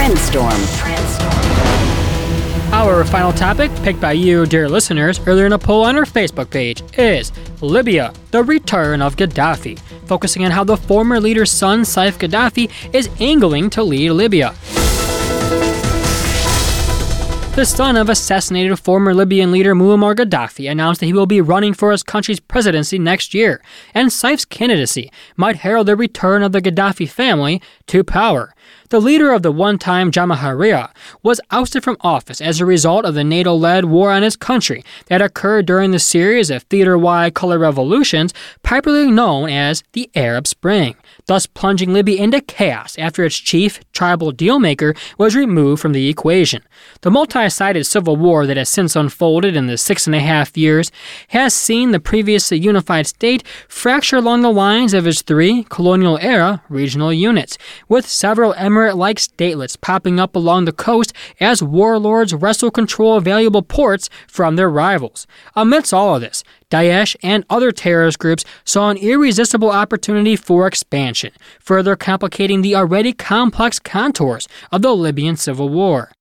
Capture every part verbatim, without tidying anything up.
Trendstorm. Our final topic, picked by you, dear listeners, earlier in a poll on our Facebook page, is Libya, the return of Gaddafi, focusing on how the former leader's son, Saif Gaddafi, is angling to lead Libya. The son of assassinated former Libyan leader Muammar Gaddafi announced that he will be running for his country's presidency next year, and Saif's candidacy might herald the return of the Gaddafi family to power. The leader of the one-time Jamahiriya was ousted from office as a result of the NATO-led war on his country that occurred during the series of theater-wide color revolutions popularly known as the Arab Spring, thus plunging Libya into chaos after its chief tribal dealmaker was removed from the equation. The multi-sided civil war that has since unfolded in the six and a half years has seen the previously unified state fracture along the lines of its three colonial-era regional units, with several emirate-like statelets popping up along the coast as warlords wrestle control of valuable ports from their rivals. Amidst all of this, Daesh and other terrorist groups saw an irresistible opportunity for expansion, further complicating the already complex contours of the Libyan civil war.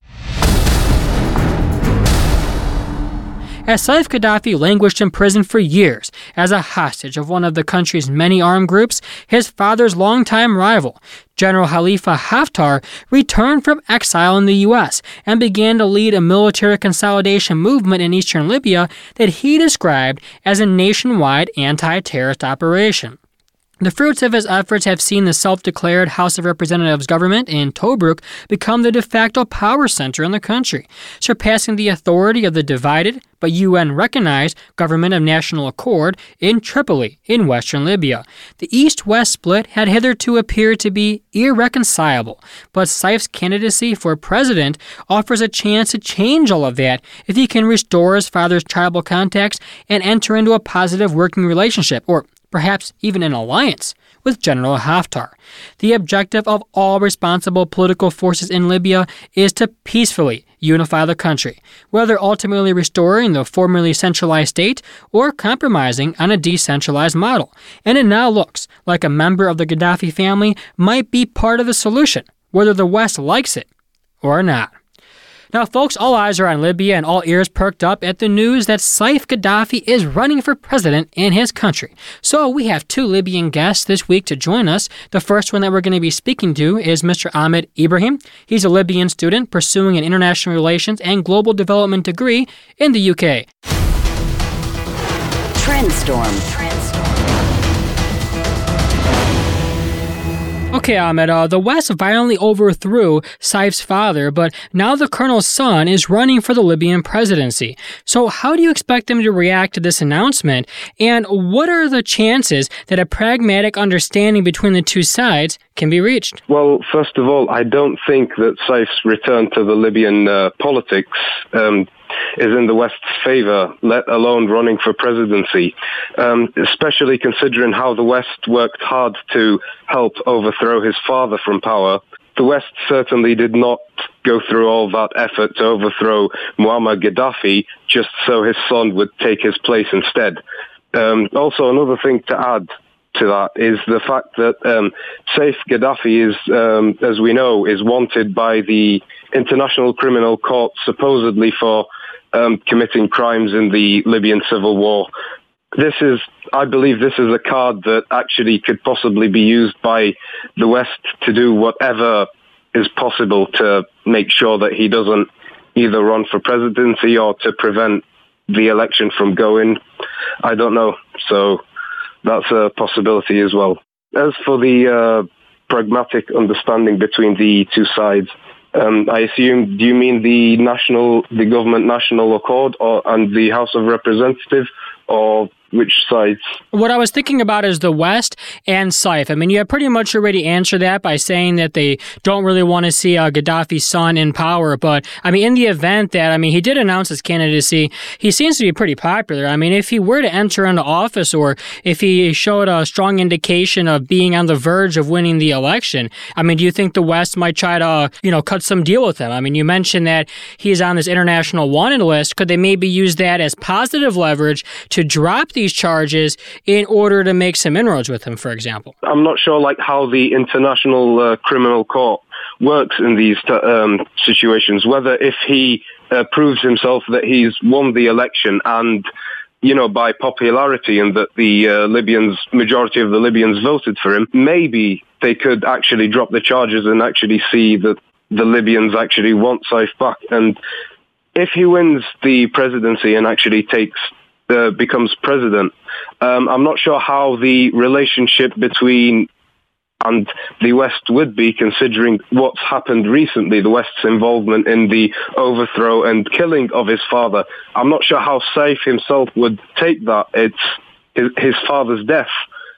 As Saif Gaddafi languished in prison for years as a hostage of one of the country's many armed groups, his father's longtime rival, General Khalifa Haftar, returned from exile in the U S and began to lead a military consolidation movement in eastern Libya that he described as a nationwide anti-terrorist operation. The fruits of his efforts have seen the self-declared House of Representatives government in Tobruk become the de facto power center in the country, surpassing the authority of the divided but U N-recognized Government of National Accord in Tripoli in western Libya. The East-West split had hitherto appeared to be irreconcilable, but Saif's candidacy for president offers a chance to change all of that if he can restore his father's tribal contacts and enter into a positive working relationship, or perhaps even an alliance, with General Haftar. The objective of all responsible political forces in Libya is to peacefully unify the country, whether ultimately restoring the formerly centralized state or compromising on a decentralized model. And it now looks like a member of the Gaddafi family might be part of the solution, whether the West likes it or not. Now, folks, all eyes are on Libya and all ears perked up at the news that Saif Gaddafi is running for president in his country. So we have two Libyan guests this week to join us. The first one that we're going to be speaking to is Mister Ahmed Ibrahim. He's a Libyan student pursuing an international relations and global development degree in the U K. Trendstorm. Okay, Ahmed, uh, the West violently overthrew Saif's father, but now the colonel's son is running for the Libyan presidency. So how do you expect them to react to this announcement? And what are the chances that a pragmatic understanding between the two sides can be reached? Well, first of all, I don't think that Saif's return to the Libyan uh, politics um, is in the West's favor, let alone running for presidency, um, especially considering how the West worked hard to help overthrow his father from power. The West certainly did not go through all that effort to overthrow Muammar Gaddafi just so his son would take his place instead. Um, also, another thing to add to that is the fact that um, Saif Gaddafi is, um, as we know, is wanted by the International Criminal Court supposedly for um, committing crimes in the Libyan civil war. This is, I believe this is a card that actually could possibly be used by the West to do whatever is possible to make sure that he doesn't either run for presidency or to prevent the election from going. I don't know. So that's a possibility as well. As for the uh, pragmatic understanding between the two sides, um, I assume, do you mean the national, the government national accord or and the House of Representatives, or which sides? What I was thinking about is the West and Saif. I mean, you have pretty much already answered that by saying that they don't really want to see uh, Gaddafi's son in power. But, I mean, in the event that, I mean, he did announce his candidacy, he seems to be pretty popular. I mean, if he were to enter into office or if he showed a strong indication of being on the verge of winning the election, I mean, do you think the West might try to, you know, cut some deal with him? I mean, you mentioned that he's on this international wanted list. Could they maybe use that as positive leverage to drop these charges in order to make some inroads with him, for example? I'm not sure like how the International uh, Criminal Court works in these um, situations, whether if he uh, proves himself that he's won the election and, you know, by popularity, and that the uh, Libyans, majority of the Libyans voted for him, maybe they could actually drop the charges and actually see that the Libyans actually want Saif back. And if he wins the presidency and actually takes uh, becomes president, um, I'm not sure how the relationship between and the West would be, considering what's happened recently, the West's involvement in the overthrow and killing of his father. I'm not sure how Saif himself would take that. It's his, his father's death.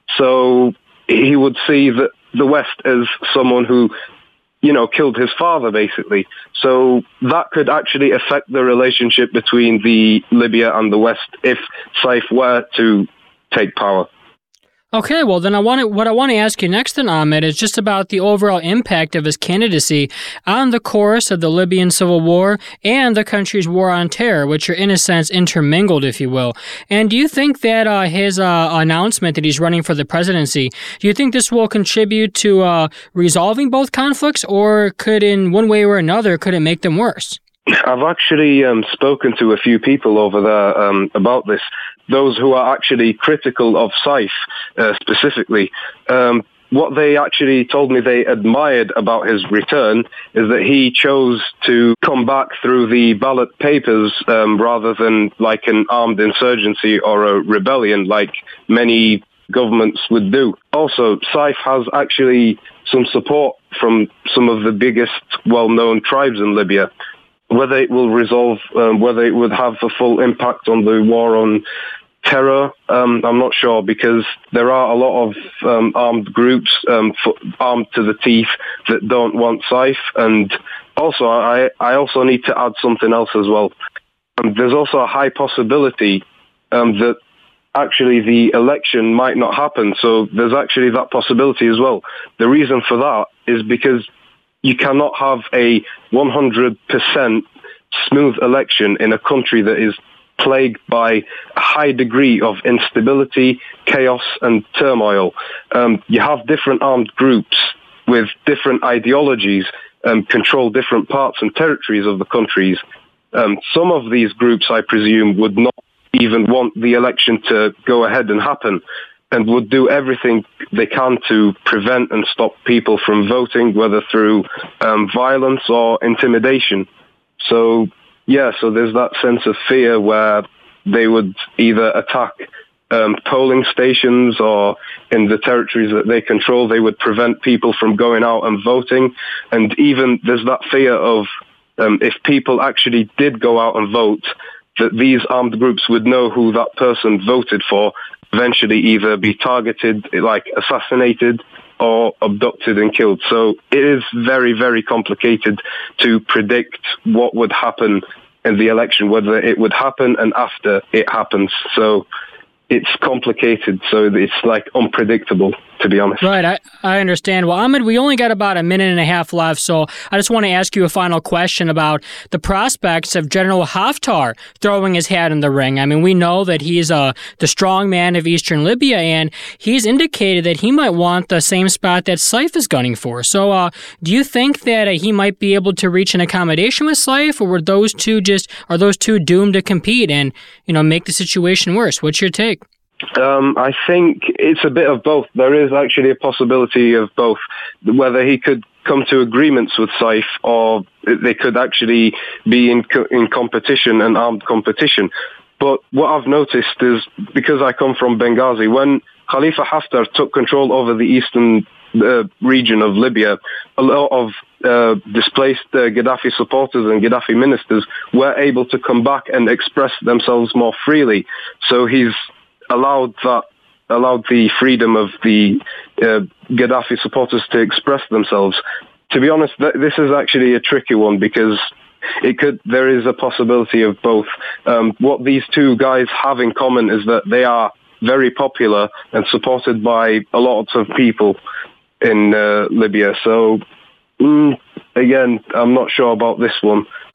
So he would see that the West as someone who, you know, killed his father, basically. So that could actually affect the relationship between the Libya and the West if Saif were to take power. Okay, well then I want to, what I want to ask you next then, Ahmed, is just about the overall impact of his candidacy on the course of the Libyan civil war and the country's war on terror, which are in a sense intermingled, if you will. And do you think that uh, his uh, announcement that he's running for the presidency, do you think this will contribute to uh, resolving both conflicts, or could in one way or another, could it make them worse? I've actually um, spoken to a few people over there um, about this, those who are actually critical of Saif uh, specifically. Um, what they actually told me they admired about his return is that he chose to come back through the ballot papers um, rather than like an armed insurgency or a rebellion like many governments would do. Also, Saif has actually some support from some of the biggest well-known tribes in Libya. Whether it will resolve, um, whether it would have a full impact on the war on terror, um, I'm not sure, because there are a lot of um, armed groups, um, f- armed to the teeth, that don't want Saif. And also, I, I also need to add something else as well. Um, there's also a high possibility um, that actually the election might not happen. So there's actually that possibility as well. The reason for that is because you cannot have a one hundred percent smooth election in a country that is plagued by a high degree of instability, chaos, and turmoil. Um, you have different armed groups with different ideologies and control different parts and territories of the countries. Um, some of these groups, I presume, would not even want the election to go ahead and happen, and would do everything they can to prevent and stop people from voting, whether through um, violence or intimidation. So, yeah, so there's that sense of fear where they would either attack um, polling stations, or in the territories that they control, they would prevent people from going out and voting. And even there's that fear of um, if people actually did go out and vote, that these armed groups would know who that person voted for, eventually either be targeted, like assassinated, or abducted and killed. So it is very, very complicated to predict what would happen in the election, whether it would happen and after it happens. So it's complicated, so it's like unpredictable, to be honest. Right, I, I understand. Well, Ahmed, we only got about a minute and a half left, so I just want to ask you a final question about the prospects of General Haftar throwing his hat in the ring. I mean, we know that he's uh, the strong man of eastern Libya, and he's indicated that he might want the same spot that Saif is gunning for. So uh, do you think that uh, he might be able to reach an accommodation with Saif, or were those two just are those two doomed to compete and, you know, make the situation worse? What's your take? Um, I think it's a bit of both. There is actually a possibility of both, whether he could come to agreements with Saif, or they could actually be in co- in competition, an armed competition. But what I've noticed is, because I come from Benghazi, when Khalifa Haftar took control over the eastern uh, region of Libya, a lot of uh, displaced uh, Gaddafi supporters and Gaddafi ministers were able to come back and express themselves more freely. So he's allowed that, allowed the freedom of the uh, Gaddafi supporters to express themselves. To be honest, th- this is actually a tricky one, because it could, there is a possibility of both. Um, what these two guys have in common is that they are very popular and supported by a lot of people in uh, Libya. So, mm, again, I'm not sure about this one.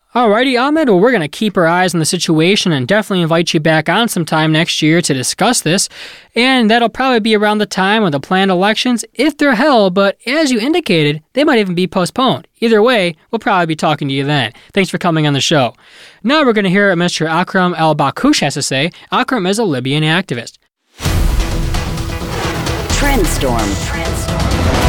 Alrighty, Ahmed. Well, we're going to keep our eyes on the situation and definitely invite you back on sometime next year to discuss this. And that'll probably be around the time of the planned elections, if they're held. But as you indicated, they might even be postponed. Either way, we'll probably be talking to you then. Thanks for coming on the show. Now we're going to hear what Mister Akram Al-Bakush has to say. Akram is a Libyan activist. Trendstorm. Trendstorm.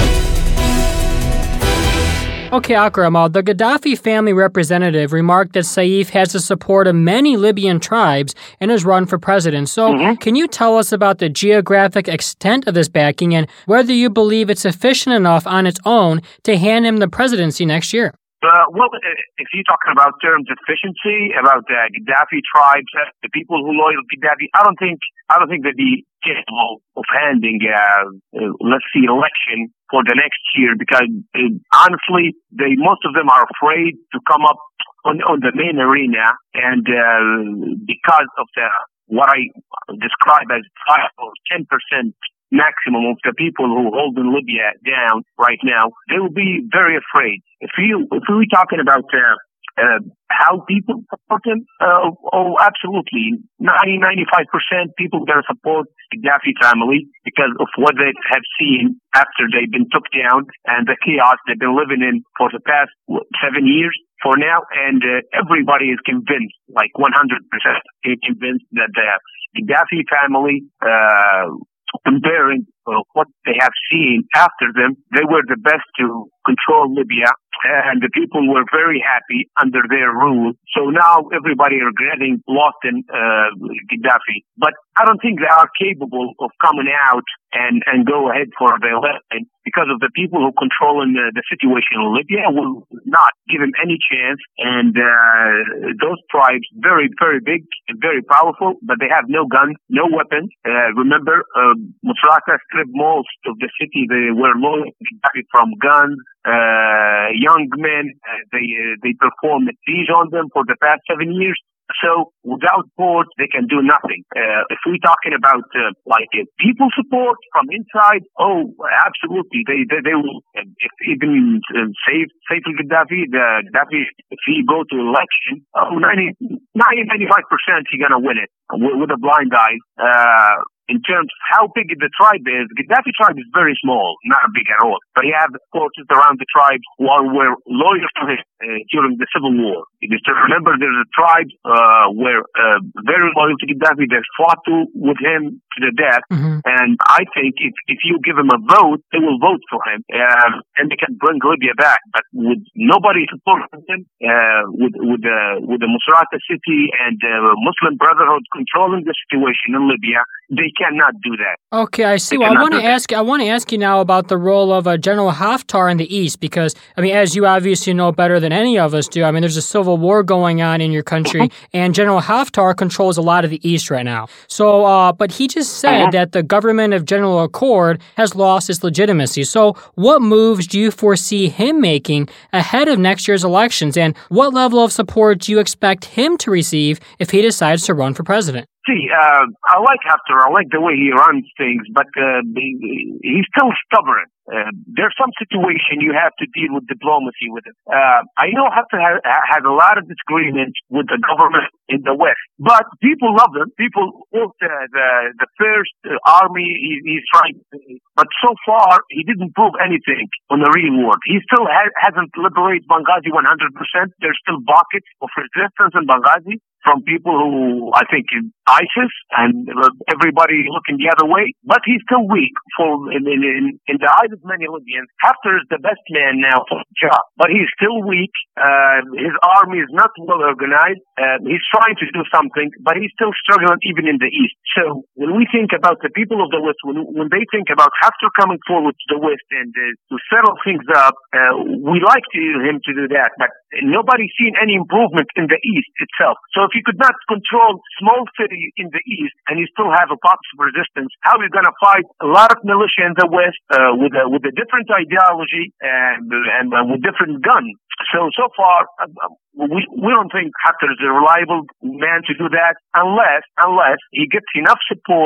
Okay, Akram, uh, the Gaddafi family representative remarked that Saif has the support of many Libyan tribes and has run for president. So mm-hmm. can you tell us about the geographic extent of this backing and whether you believe it's sufficient enough on its own to hand him the presidency next year? Uh, well, if you're talking about terms of efficiency, about the uh, Gaddafi tribes, uh, the people who loyal to Gaddafi, I don't think I don't think they'd be capable of handing, uh, uh, let's see, election for the next year because uh, honestly, they most of them are afraid to come up on, on the main arena, and uh, because of the what I describe as five or ten percent. Maximum of the people who hold in Libya down right now, they will be very afraid. If you, if we're talking about uh, uh, how people support him, uh, oh, absolutely, ninety, ninety-five percent people going to support the Gaddafi family because of what they have seen after they've been took down and the chaos they've been living in for the past what, seven years. For now, and uh, everybody is convinced, like one hundred percent convinced that the Gaddafi family, uh, comparing uh, what they have seen after them, they were the best to control Libya, and the people were very happy under their rule. So now everybody are getting lost in uh, Gaddafi. But I don't think they are capable of coming out and, and go ahead for the election because of the people who control in the, the situation in Libya will not give him any chance. And uh, those tribes, very, very big and very powerful, but they have no guns, no weapons. Uh, remember, uh, Misrata stripped most of the city. They were loyal to Gaddafi from guns. Uh, young men, uh, they uh, they performed a siege on them for the past seven years. So without support, they can do nothing. Uh, if we're talking about uh, like uh, people support from inside, oh, absolutely, they they, they will. If even uh, save save Gaddafi, the Gaddafi, if he go to election, oh, ninety, ninety, ninety-five percent he's gonna win it with, with a blind eye. Uh, In terms of how big the tribe is, Gaddafi tribe is very small, not big at all. But he has forces around the tribe who were loyal to him uh, during the civil war. You just remember there's a tribe uh, where uh, very loyal to Gaddafi. They fought to, with him to the death. Mm-hmm. And I think if, if you give him a vote, they will vote for him. Um, and they can bring Libya back. But with nobody supporting him, uh, with with the uh, with the Misrata city and uh, Muslim Brotherhood controlling the situation in Libya, they cannot do that. Okay, I see. Well, I want to ask. I want to ask you now about the role of uh, General Haftar in the East, because I mean, as you obviously know better than any of us do, I mean, there's a civil war going on in your country, uh-huh. and General Haftar controls a lot of the East right now. So, uh, but he just said uh-huh. that the government of General Accord has lost its legitimacy. So, what moves do you foresee him making ahead of next year's elections, and what level of support do you expect him to receive if he decides to run for president? See, uh, I like Haftar. I like the way he runs things, but uh, he's still stubborn. Uh, there's some situation you have to deal with diplomacy with him. Uh, I know Haftar has, has a lot of disagreement with the government in the West, but people love him. People want the, the, the first army he, he's trying to, but so far he didn't prove anything on the real war. He still ha- hasn't liberated Benghazi one hundred percent. There's still pockets of resistance in Benghazi from people who, I think, ISIS and everybody looking the other way. But he's still weak. For in, in, in the eyes of many Libyans, Haftar is the best man now for the job. But he's still weak. Uh, his army is not well organized. Uh, he's trying to do something, but he's still struggling even in the East. So when we think about the people of the West, when, when they think about Haftar coming forward to the West and uh, to settle things up, uh, we like to, him to do that. But nobody's seen any improvement in the East itself. So if you could not control small city in the East and you still have a pocket of resistance, how are you going to fight a lot of militia in the West uh, with a with a different ideology and and uh, with different guns? So so far, uh, we we don't think Haftar is a reliable man to do that unless unless he gets enough support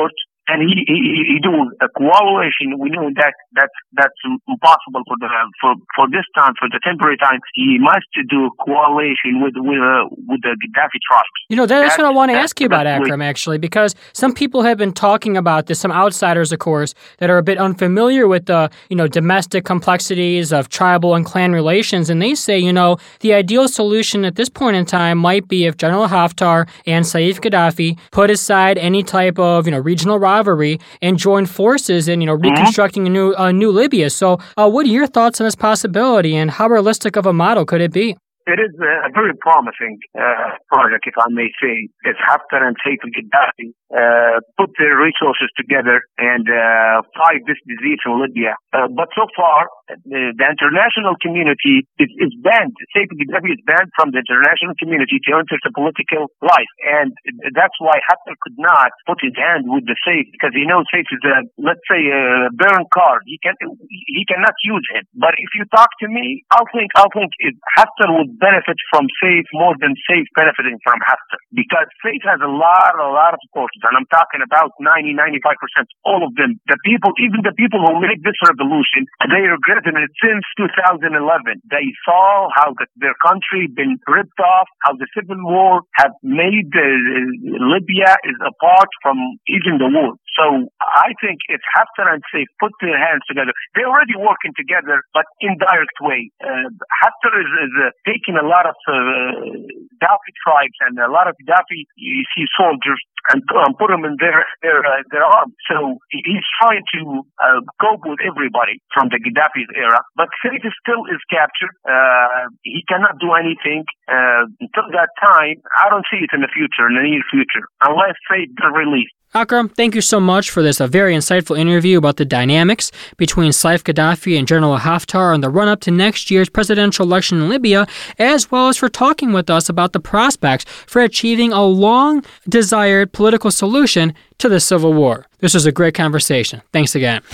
and he, he, he do a coalition. We know that that's that's impossible for the for for this time, for the temporary time. He must do a coalition with with uh, with the Gaddafi tribes. You know, that's, that's what I want to ask you about, Akram, actually, because some people have been talking about this. Some outsiders, of course, that are a bit unfamiliar with the you know domestic complexities of tribal and clan relations, and they say, you know, the ideal solution at this point in time might be if General Haftar and Saif Gaddafi put aside any type of you know regional rivalry and join forces in you know reconstructing mm-hmm. a new a new Libya. So, uh, what are your thoughts on this possibility, and how realistic of a model could it be? It is a very promising uh, project, if I may say. If Haftar and Saif Gaddafi uh, put their resources together and uh, fight this disease in Libya. Uh, but so far, the, the international community is, is banned. Saif Gaddafi is banned from the international community to enter the political life. And that's why Haftar could not put his hand with the Saif, because he knows Saif is a, let's say, a burn card. He can he cannot use him. But if you talk to me, I'll think I'll think if Haftar would benefit from Saif more than Saif benefiting from Haftar, because Saif has a lot, a lot of supporters, and I'm talking about ninety, ninety-five percent, all of them. The people, even the people who made this revolution, they regretted it since two thousand eleven. They saw how the, their country been ripped off, how the civil war have made uh, Libya is apart from even the war. So I think if Haftar and Saif put their hands together, they're already working together, but indirect way. Uh, Haftar is, is uh, taking a lot of uh, Gaddafi tribes and a lot of Gaddafi, you see, soldiers and um, put them in their their uh, their arms. So he's trying to uh, cope with everybody from the Gaddafi's era. But Saif is still is captured. Uh, he cannot do anything uh, until that time. I don't see it in the future, in the near future, unless Saif is released. Akram, thank you so much for this a very insightful interview about the dynamics between Saif Gaddafi and General Haftar in the run-up to next year's presidential election in Libya, as well as for talking with us about the prospects for achieving a long-desired political solution to the civil war. This was a great conversation. Thanks again.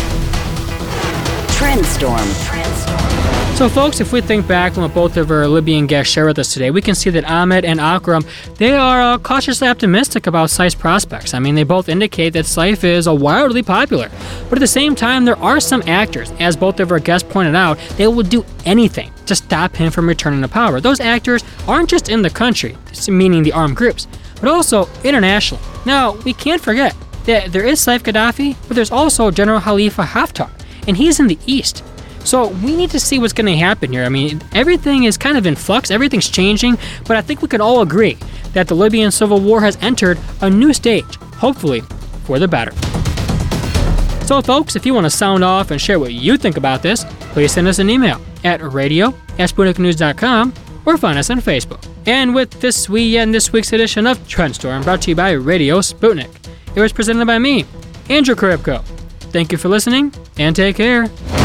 Trendstorm. So, folks, if we think back on what both of our Libyan guests share with us today, we can see that Ahmed and Akram, they are uh, cautiously optimistic about Saif's prospects. I mean, they both indicate that Saif is uh, wildly popular. But at the same time, there are some actors, as both of our guests pointed out, they will do anything to stop him from returning to power. Those actors aren't just in the country, meaning the armed groups, but also internationally. Now, we can't forget that there is Saif Gaddafi, but there's also General Khalifa Haftar, and he's in the east. So we need to see what's going to happen here. I mean, everything is kind of in flux, everything's changing, but I think we can all agree that the Libyan civil war has entered a new stage, hopefully for the better. So folks, if you want to sound off and share what you think about this, please send us an email at radio at sputnik news dot com or find us on Facebook. And with this, we end this week's edition of Trendstorm, brought to you by Radio Sputnik. It was presented by me, Andrew Karipko. Thank you for listening, and take care.